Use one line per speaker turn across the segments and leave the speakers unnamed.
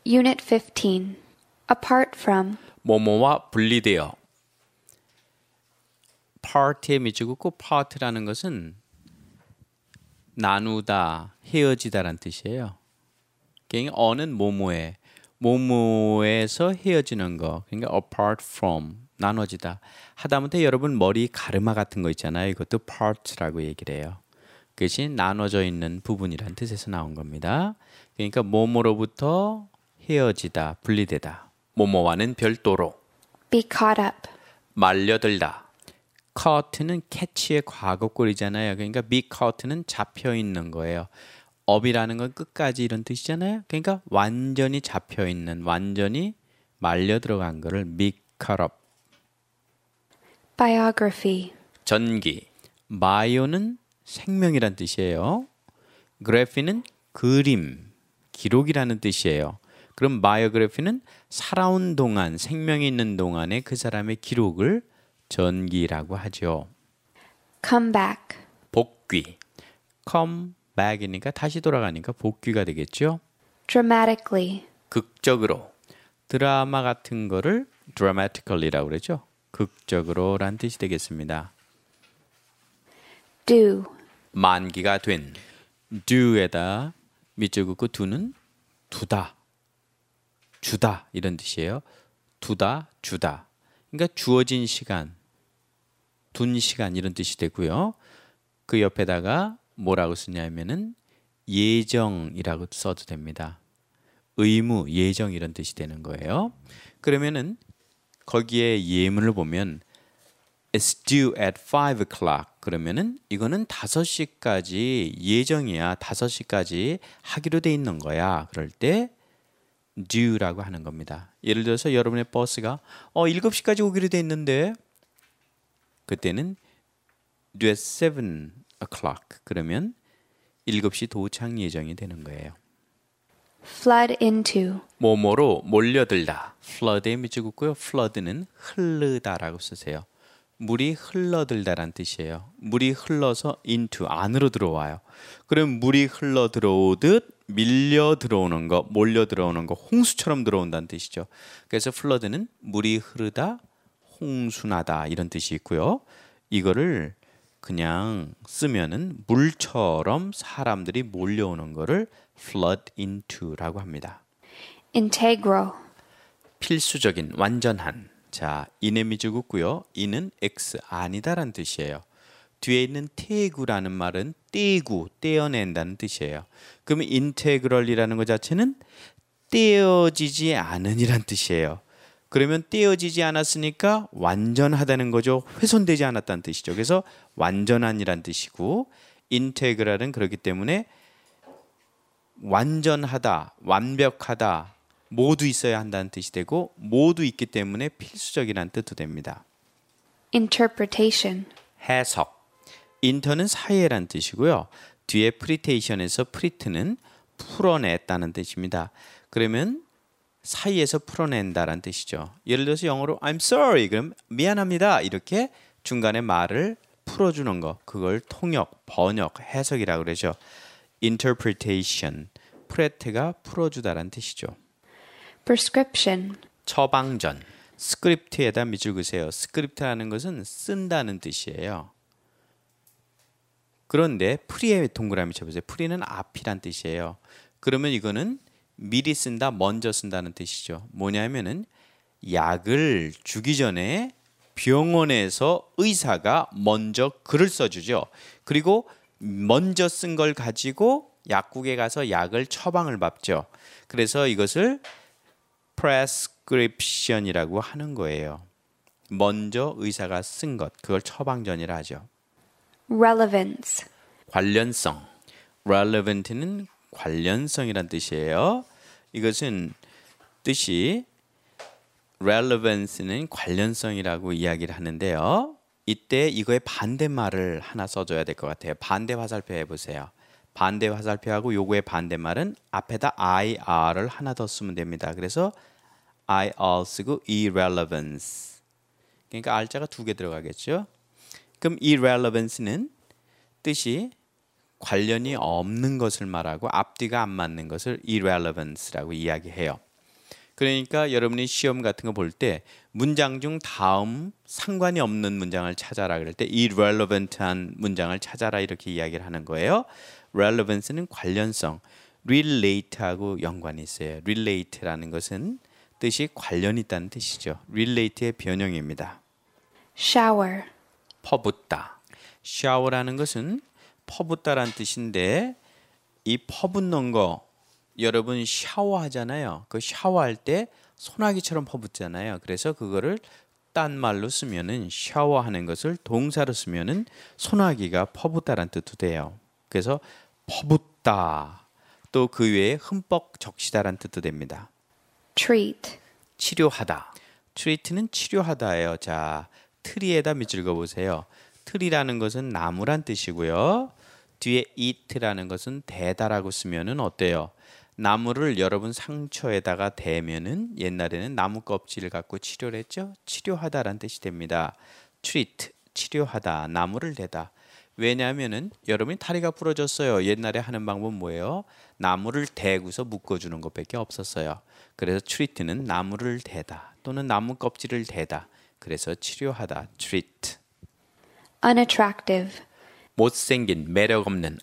Unit 15. Apart from.
뭐뭐와 분리되어. part의 밑줄긋고 part라는 것은 나누다, 헤어지다라는 뜻이에요. 그러니까 어는 뭐뭐에서 헤어지는 거. 그러니까 apart from, 나눠지다. 하다못해 여러분 머리 가르마 같은 거 있잖아요. 이것도 part라고 얘기를 해요. 그것이 나눠져 있는 부분이란 뜻에서 나온 겁니다. 그러니까 뭐뭐로부터 헤어지다, 분리되다. 뭐뭐와는 별도로.
Be caught up.
말려들다. caught는 catch의 과거꼴이잖아요. 그러니까 be caught는 잡혀 있는 거예요. up이라는 건 끝까지 이런 뜻이잖아요. 그러니까 완전히 잡혀 있는, 완전히 말려 들어간 거를 be caught up.
Biography.
전기. bio는 생명이란 뜻이에요. graphy는 그림, 기록이라는 뜻이에요. 그럼 biography는 살아온 동안, 생명이 있는 동안에 그 사람의 기록을 전기라고 하죠.
Come back.
복귀. come back이니까 다시 돌아가니까 복귀가 되겠죠.
Dramatically.
극적으로. 드라마 같은 거를 dramatically라고 그러죠. 극적으로란 뜻이 되겠습니다.
Do.
만기가 된. do에다 밑줄 긋고 do는 두다, 주다 이런 뜻이에요. 두다, 주다. 그러니까 주어진 시간, 둔 시간 이런 뜻이 되고요. 그 옆에다가 뭐라고 쓰냐면은 예정이라고 써도 됩니다. 의무, 예정 이런 뜻이 되는 거예요. 그러면은 거기에 예문을 보면 It's due at 5 o'clock. 그러면은 이거는 5시까지 예정이야. 5시까지 하기로 돼 있는 거야. 그럴 때 due라고 하는 겁니다. 예를 들어서 여러분의 버스가 7시까지 오기로 돼 있는데 그때는 due at 7 o'clock. 그러면 7시 도착 예정이 되는 거예요.
Flood into.
뭐뭐로 몰려들다. flood의 밑줄 긋고요. flood는 흐르다라고 쓰세요. 물이 흘러들다란 뜻이에요. 물이 흘러서 into, 안으로 들어와요. 그럼 물이 흘러 들어오듯 밀려 들어오는 거, 몰려 들어오는 거, 홍수처럼 들어온다는 뜻이죠. 그래서 flood는 물이 흐르다, 홍수나다 이런 뜻이 있고요. 이거를 그냥 쓰면은 물처럼 사람들이 몰려오는 거를 flood into라고 합니다.
Integral.
필수적인, 완전한. 자, 인의 밑줄 긋고요. 이는 X, 아니다라는 뜻이에요. 뒤에 있는 태구라는 말은 떼고, 떼어낸다는 뜻이에요. 그러면 integral이라는 것 자체는 떼어지지 않은이란 뜻이에요. 그러면 떼어지지 않았으니까 완전하다는 거죠. 훼손되지 않았다는 뜻이죠. 그래서 완전한이란 뜻이고 integral은 그렇기 때문에 완전하다, 완벽하다, 모두 있어야 한다는 뜻이 되고 모두 있기 때문에 필수적이라는 뜻도 됩니다.
Interpretation.
해석. 인터는 사이에란 뜻이고요. 뒤에 프리테이션에서 프리트는 풀어냈다는 뜻입니다. 그러면 사이에서 풀어낸다라는 뜻이죠. 예를 들어서 영어로 I'm sorry 그럼 미안합니다 이렇게 중간에 말을 풀어주는 거 그걸 통역, 번역, 해석이라고 그러죠. Interpretation. 프레트가 풀어주다라는 뜻이죠.
Prescription.
처방전. 스크립트에다 밑줄 그으세요. 스크립트라는 것은 쓴다는 뜻이에요. 그런데 프리에 동그라미 쳐보세요. 프리는 앞이란 뜻이에요. 그러면 이거는 미리 쓴다, 먼저 쓴다는 뜻이죠. 뭐냐면은 약을 주기 전에 병원에서 의사가 먼저 글을 써주죠. 그리고 먼저 쓴 걸 가지고 약국에 가서 약을 처방을 받죠. 그래서 이것을 prescription이라고 하는 거예요. 먼저 의사가 쓴 것, 그걸 처방전이라 하죠.
Relevance.
관련성. relevant는 관련성이란 뜻이에요. 이것은 뜻이 relevance는 관련성이라고 이야기를 하는데요. 이때 이거의 반대말을 하나 써줘야 될 것 같아요. 반대 화살표 해보세요. 반대 화살표하고 요거의 반대말은 앞에다 IR을 하나 더 쓰면 됩니다. 그래서 IR 쓰고 irrelevance. 그러니까 R자가 2개 들어가겠죠. 그럼 irrelevance는 뜻이 관련이 없는 것을 말하고 앞뒤가 안 맞는 것을 irrelevance라고 이야기해요. 그러니까 여러분이 시험 같은 거 볼 때 문장 중 다음 상관이 없는 문장을 찾아라 그럴 때 irrelevant한 문장을 찾아라 이렇게 이야기를 하는 거예요. relevance는 관련성, relate하고 연관이 있어요. relate라는 것은 뜻이 관련이 있다는 뜻이죠. relate의 변형입니다.
shower,
퍼붓다. shower라는 것은 퍼붓다라는 뜻인데 이 퍼붓는 거 여러분 샤워하잖아요. 그 샤워할 때 소나기처럼 퍼붓잖아요. 그래서 그거를 딴 말로 쓰면은 샤워하는 것을 동사로 쓰면은 소나기가 퍼붓다라는 뜻도 돼요. 그래서 퍼붓다. 또 그 외에 흠뻑 적시다라는 뜻도 됩니다.
treat,
치료하다. treat는 치료하다예요. 자, 트리에다 밑줄 그어보세요. 트리라는 것은 나무란 뜻이고요. 뒤에 it라는 것은 대다라고 쓰면은 어때요? 나무를 여러분 상처에다가 대면은 옛날에는 나무 껍질을 갖고 치료를 했죠. 치료하다라는 뜻이 됩니다. treat, 치료하다, 나무를 대다. 왜냐하면은 여러분이 다리가 부러졌어요. 옛날에 하는 방법은 뭐예요? 나무를 대고서 묶어주는 것밖에 없었어요. 그래서 treat는 나무를 대다 또는 나무 껍질을 대다. 그래서 치료하다, treat.
unattractive,
못생긴, 매력 없는,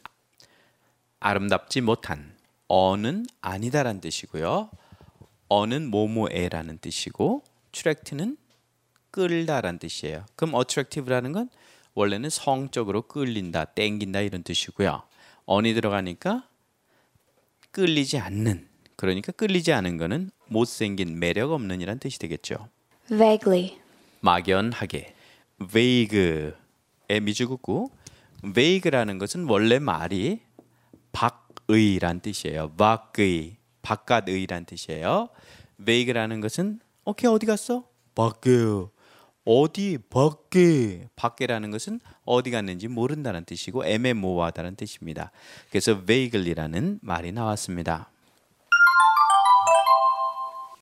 아름답지 못한. 어는 아니다라는 뜻이고요. 어는 뭐뭐에라는 뜻이고 attract는 끌다라는 뜻이에요. 그럼 attractive라는 건 원래는 성적으로 끌린다, 땡긴다 이런 뜻이고요. on이 들어가니까 끌리지 않는, 그러니까 끌리지 않은 거는 못생긴, 매력 없는 이란 뜻이 되겠죠.
vaguely,
막연하게. vague의 미주국구. vague라는 것은 원래 말이 박의란 뜻이에요. 밖의, 바깥의란 뜻이에요. vague라는 것은 오케이 어디 갔어? 밖에요. 어디? 밖에. 밖에라는 것은 어디 갔는지 모른다는 뜻이고 애매모호하다는 뜻입니다. 그래서 vaguely라는 말이 나왔습니다.